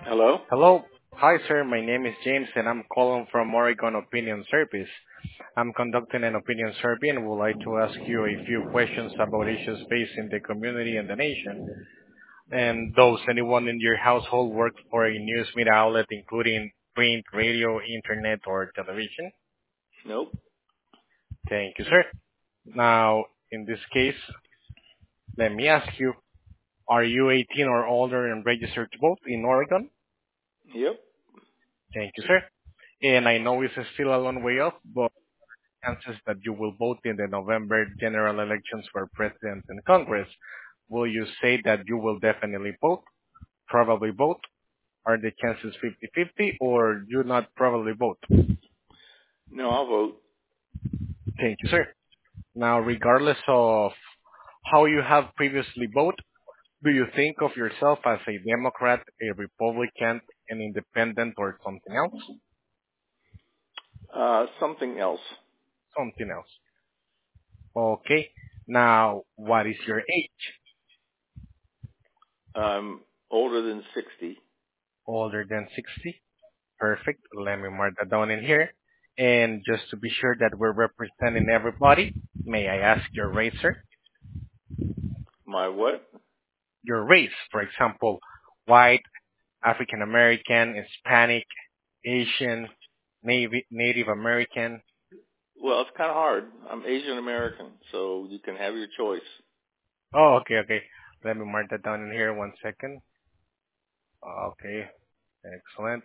Hello? Hello. Hi, sir. My name is James, and I'm calling from Oregon Opinion Service. I'm conducting an opinion survey and would like to ask you a few questions about issues facing the community and the nation. And does anyone in your household work for a news media outlet, including print, radio, internet, or television? Nope. Thank you, sir. Now, in this case, let me ask you, are you 18 or older and registered to vote in Oregon? Yep. Thank you, sir. And I know it's still a long way off, but chances that you will vote in the November general elections for president and Congress? Will you say that you will definitely vote, probably vote? Are the chances 50-50 or you not probably vote? No, I'll vote. Thank you, sir. Now, regardless of how you have previously voted, do you think of yourself as a Democrat, a Republican, an independent, or something else? Something else. Something else. Okay. Now, what is your age? I'm older than 60. Older than 60? Perfect. Let me mark that down in here. And just to be sure that we're representing everybody, may I ask your race, sir? My what? Your race, for example, white, African American, Hispanic, Asian, Native American. Well, it's kind of hard. I'm Asian American, so you can have your choice. Oh, okay, okay. Let me mark that down in here. One second. Okay, excellent.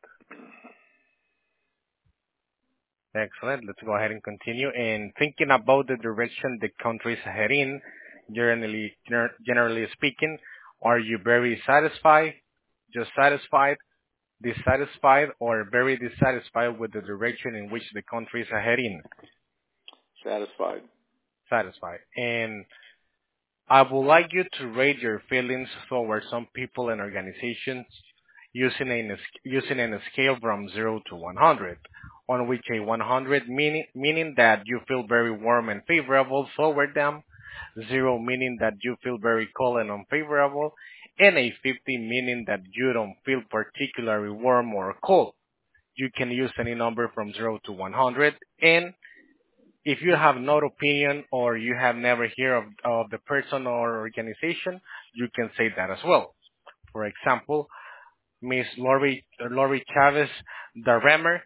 Excellent. Let's go ahead and continue. And thinking about the direction the country is heading, generally speaking, are you very satisfied, just satisfied, dissatisfied, or very dissatisfied with the direction in which the country is heading? Satisfied. Satisfied. And I would like you to rate your feelings towards some people and organizations using a scale from 0 to 100, on which a 100 meaning that you feel very warm and favorable toward them, 0 meaning that you feel very cold and unfavorable, and a 50 meaning that you don't feel particularly warm or cold. You can use any number from 0 to 100, and if you have no opinion or you have never heard of the person or organization, you can say that as well. For example, Miss Lori Chavez Darremer,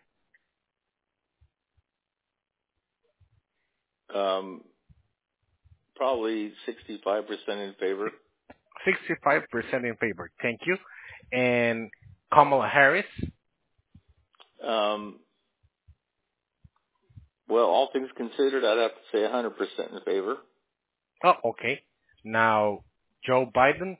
Um, Probably 65% in favor. 65% in favor. Thank you. And Kamala Harris. Um, well, all things considered, I'd have to say 100% in favor. Oh, okay. Now, Joe Biden.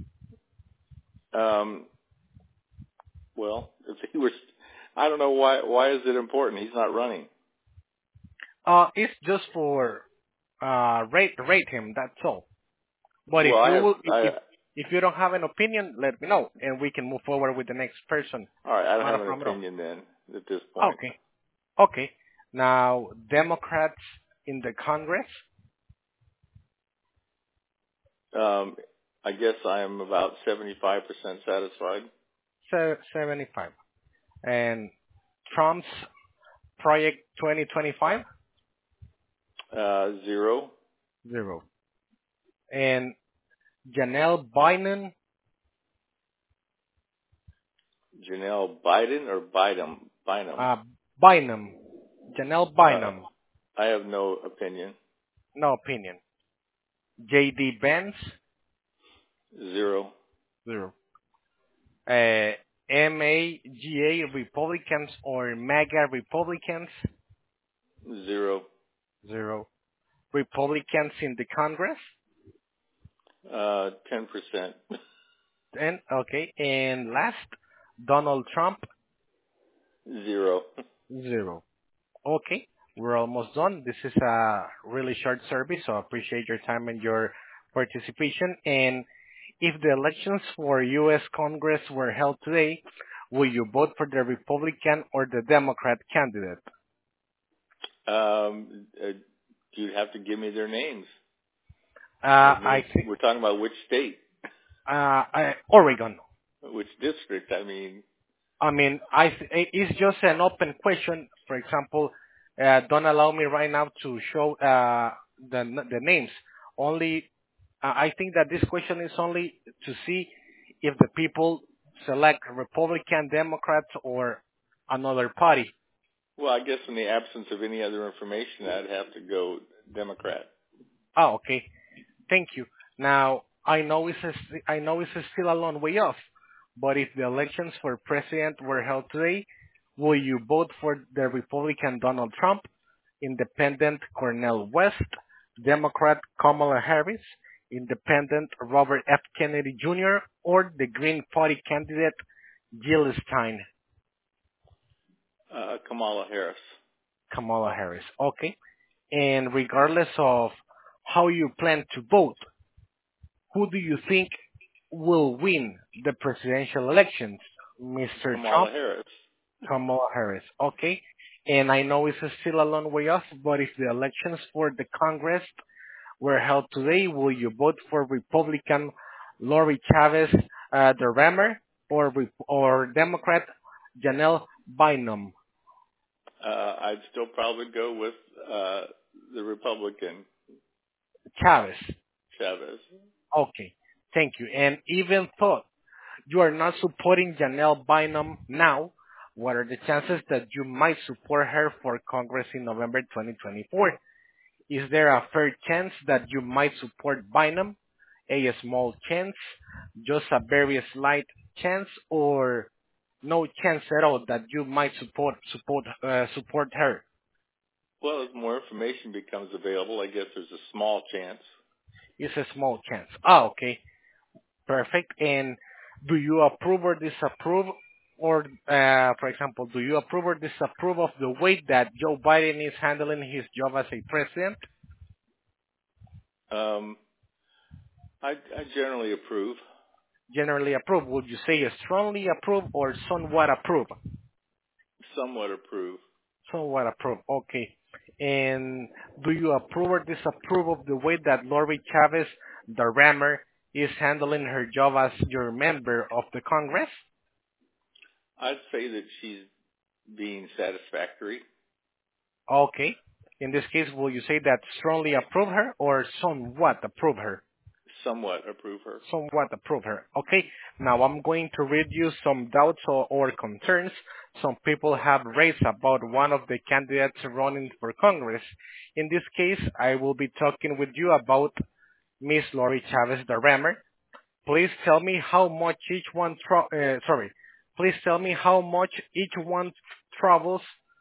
Um, well, if he was, I don't know why is it important? He's not running. It's just for rate him. That's all. But Well, if you don't have an opinion, let me know, and we can move forward with the next person. all right, I don't Not a have an problem at all. opinion then at this point. Okay. Okay. Now, Democrats in the Congress, Um, I guess I am about 75% satisfied. 75. And Trump's Project 2025, Zero. 0. And Janelle Bynum, Janelle Biden or Bynum? Bynum. uh, Bynum, Janelle Uh, Bynum, I have no opinion. no opinion. J.D. Vance, Zero. 0. Uh, MAGA Republicans or MAGA Republicans, Zero. 0. Republicans in the Congress, 10%. and okay. And last, Donald Trump, Zero. 0. Okay, we're almost done. This is a really short survey, so I appreciate your time and your participation. And if the elections for U.S. Congress were held today, will you vote for the Republican or the Democrat candidate? You'd have to give me their names. I think We're talking about which state? Oregon. Which district? I mean, I mean, it's just an open question. For example, don't allow me right now to show the names. Only, I think that this question is only to see if the people select Republican, Democrats, or another party. well, I guess in the absence of any other information, I'd have to go Democrat. Oh, okay. Thank you. Now, I know it's still a long way off, but if the elections for president were held today, will you vote for the Republican Donald Trump, Independent Cornel West, Democrat Kamala Harris, Independent Robert F. Kennedy Jr., or the Green Party candidate Jill Stein? Kamala Harris. Kamala Harris. Okay. And regardless of how you plan to vote, who do you think will win the presidential elections? Mr. Kamala Trump, Harris. Kamala Harris. Okay. And I know it's still a long way off, but if the elections for the Congress were held today, will you vote for Republican Lori Chavez, the Rammer, or Democrat Janelle Bynum I'd still probably go with the Republican Chavez? Chavez. Okay. Thank you. And even though you are not supporting Janelle Bynum now, what are the chances that you might support her for Congress in November 2024? Is there a fair chance that you might support Bynum? A small chance, just a very slight chance, or no chance at all that you might support her? Well, as more information becomes available, I guess there's a small chance. It's a small chance. Ah, okay. Perfect. And do you approve or disapprove, or, for example, do you approve or disapprove of the way that Joe Biden is handling his job as a president? Um, I generally approve. Generally approve. Would you say strongly approve or somewhat approve? Somewhat approve. Somewhat approve. Okay. And do you approve or disapprove of the way that Lori Chavez, the Rammer, is handling her job as your member of the Congress? I'd say that she's being satisfactory. Okay. In this case, will you say that strongly approve her or somewhat approve her? Somewhat approve her. Somewhat approve her. Okay. Now I'm going to read you some doubts or concerns some people have raised about one of the candidates running for Congress. In this case, I will be talking with you about Miss Lori Chavez the Rammer. Please tell me how much each one Please tell me how much each one troubles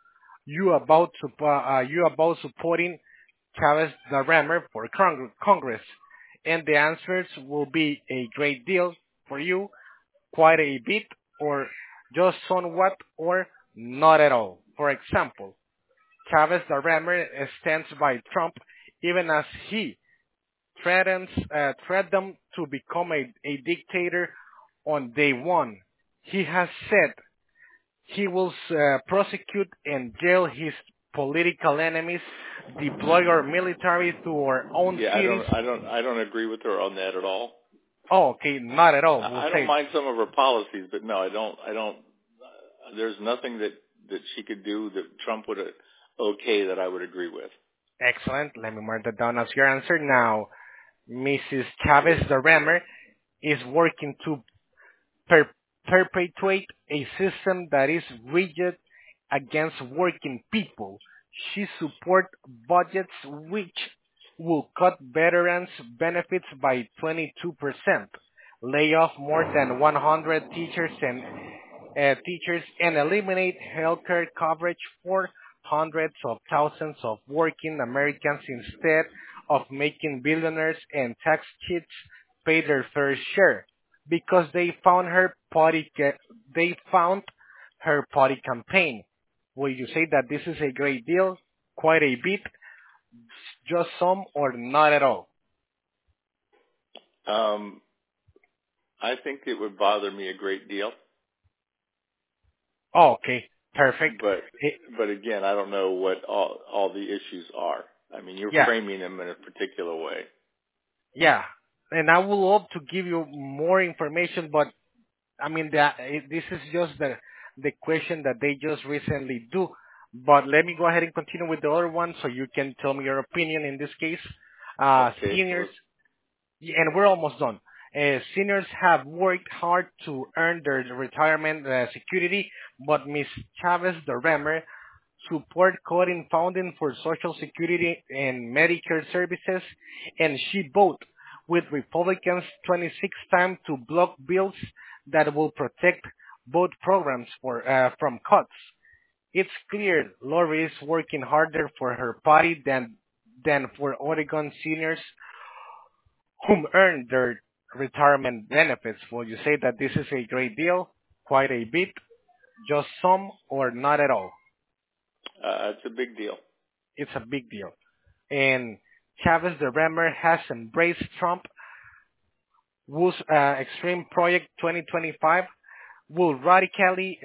you about supporting Chavez the Rammer for Congress. And the answers will be a great deal for you, quite a bit, or just somewhat, or not at all. For example, Chavez the Rammer stands by Trump even as he threatened to become a dictator on day one. He has said he will prosecute and jail his political enemies, deploy our military to our own Yeah, cities. I don't agree with her on that at all. Oh, okay, not at all. We'll I don't say mind some of her policies, but no, I don't. There's nothing that she could do that Trump would okay that I would agree with. excellent. Let me mark that down as your answer. Now, Mrs. Chavez the Rammer is working to per- perpetuate a system that is rigid against working people. She supports budgets which will cut veterans' benefits by 22%, lay off more than 100 teachers and eliminate healthcare coverage for hundreds of thousands of working Americans instead of making billionaires and tax cheats pay their fair share because they found her party campaign. Will you say that this is a great deal, quite a bit, just some, or not at all? I think it would bother me a great deal, Oh, okay, perfect. but again, I don't know what all the issues are. I mean, you're Yeah, framing them in a particular way. yeah. And I would love to give you more information, but I mean, this is just the question that they just recently do. But let me go ahead and continue with the other one, so you can tell me your opinion in this case. Okay, Seniors, and we're almost done. Seniors have worked hard to earn their retirement security, but Ms. Chavez the Remer support cutting funding for Social Security and Medicare services, and she voted with Republicans 26 times to block bills that will protect both programs from cuts. It's clear Lori is working harder for her party than for Oregon seniors whom earn their retirement benefits. Will you say that this is a great deal? Quite a bit? Just some or not at all? it's a big deal. It's a big deal. And Chavez the Remer has embraced Trump, whose Extreme Project 2025 will radically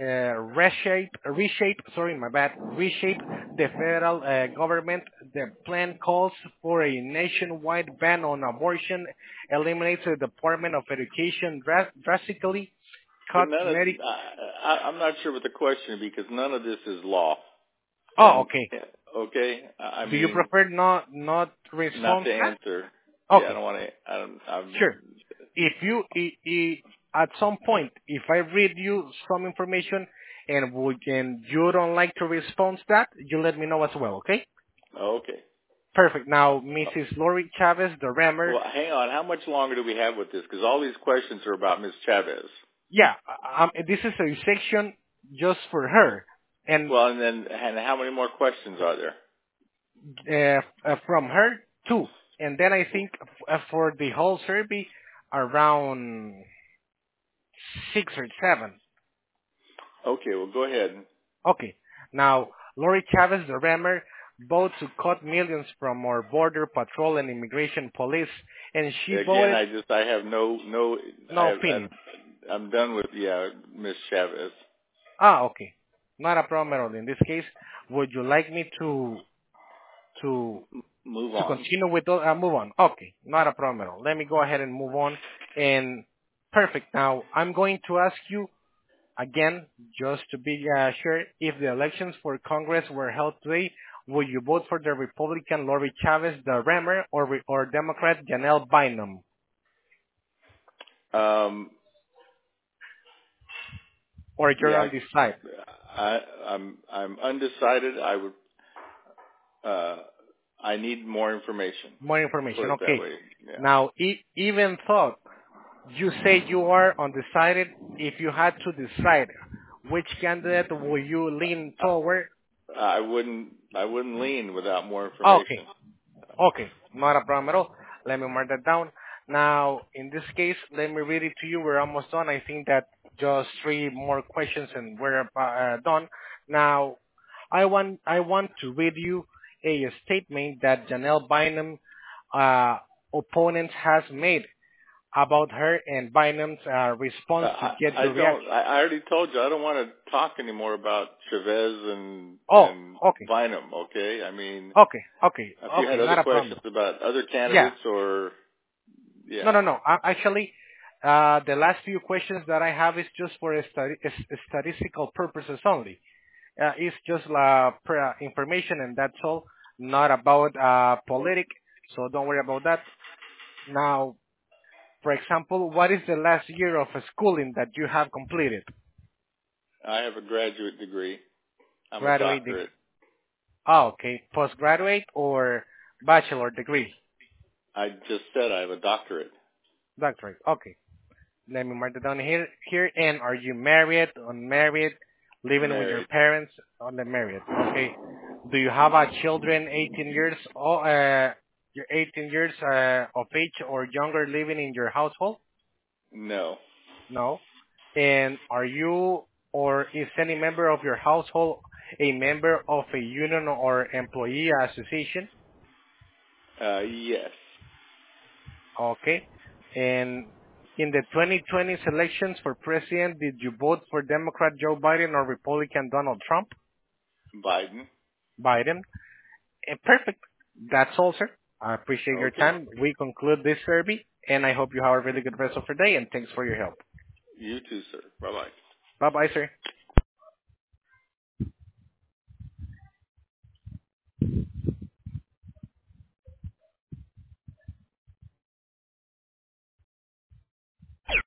reshape the federal government. The plan calls for a nationwide ban on abortion, eliminates the Department of Education drastically, But cuts none of, medic. I'm not sure what the question is because none of this is law. Oh, And okay. okay, I Do you mean, prefer not not respond to to that? answer. Yeah, I Okay, don't want to. I'm sure. If you at some point, if I read you some information and you don't like to respond to that, you let me know as well, okay? okay. Perfect. Now, Mrs. Lori Chavez, the Rammer. Well, hang on. How much longer do we have with this? Because all these questions are about Ms. Chavez. Yeah, this is a section just for her, and Well, and how many more questions are there? from her too. And then I think for the whole survey, around 6 or 7. Okay, well, go ahead. Okay. Now, Lori Chavez, the Rammer, voted to cut millions from our border patrol and immigration police, and she Again, voted I have no opinion. I'm done with Ms. Chavez. Okay. Not a problem at all. In this case, would you like me to Move to on. continue with move on? Okay. Not a problem at all. Let me go ahead and move on. And perfect. Now, I'm going to ask you again, just to be sure, if the elections for Congress were held today, would you vote for the Republican Lori Chavez, the Rammer, or Democrat Janelle Bynum? Um, Or you're yeah, undecided? I'm undecided. Uh, I need more information. More Put information. it that Okay. way. Yeah. Now, even though you say you are undecided, if you had to decide which candidate will you lean toward? I wouldn't lean without more Okay. information. Okay, not a problem at all. Let me mark that down. Now, in this case, let me read it to you. We're almost done. I think that just 3 more questions and we're done. Now, I want to read you a statement that Janelle Bynum uh, opponent has made about her and Bynum's response to get I your don't. reaction. I already told you I don't want to talk anymore about Chavez Oh, and okay, Bynum. Okay. I mean, okay, okay, if you okay, had other not a problem. questions about other Yeah, candidates or no, yeah. no, no. Actually, the last few questions that I have is just for statistical purposes only. It's just information, and that's all. Not about politic, so don't worry about that. Now, for example, what is the last year of schooling that you have completed? I have a graduate degree. I'm a Graduate degree. doctorate. Okay. Postgraduate or bachelor degree? I just said I have a doctorate. Doctorate. Okay. Let me mark it down here. And are you married, unmarried, living with your Married. parents? On the married. Okay. Do you have children 18 years? You're 18 years of age or younger living in your household? No. No. And are you or is any member of your household a member of a union or employee association? Yes. Okay. And in the 2020 elections for president, did you vote for Democrat Joe Biden or Republican Donald Trump? Biden. Biden. Perfect. That's all, sir. I appreciate your Okay. time. We conclude this survey, and I hope you have a really good rest of your day, and thanks for your help. You too, sir. Bye-bye. Bye-bye, sir.